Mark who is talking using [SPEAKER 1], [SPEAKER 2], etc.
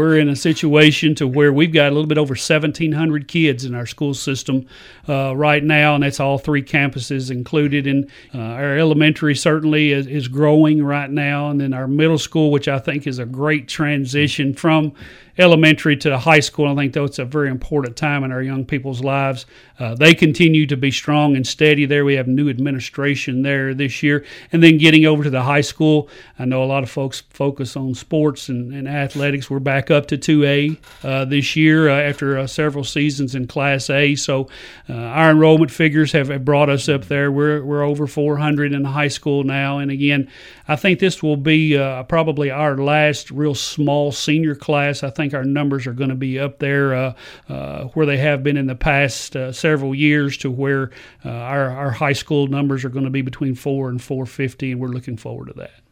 [SPEAKER 1] we're in a situation to where we've got a little bit over 1,700 kids in our school system right now, and that's all three campuses included. And our elementary certainly is growing right now, and then our middle school, which I think is a great transition from elementary to high school. I think that's a very important time in our young people's lives. They continue to be strong and steady there. We have new administration there this year. And then getting over to the high school, I know a lot of folks focus on sports and athletics. We're back up to 2A this year after several seasons in Class A. So our enrollment figures have brought us up there. We're over 400 in the high school now. And again, I think this will be probably our last real small senior class. I think our numbers are going to be up there where they have been in the past several years, to where our high school numbers are going to be between 4 and 450, and we're looking forward to that.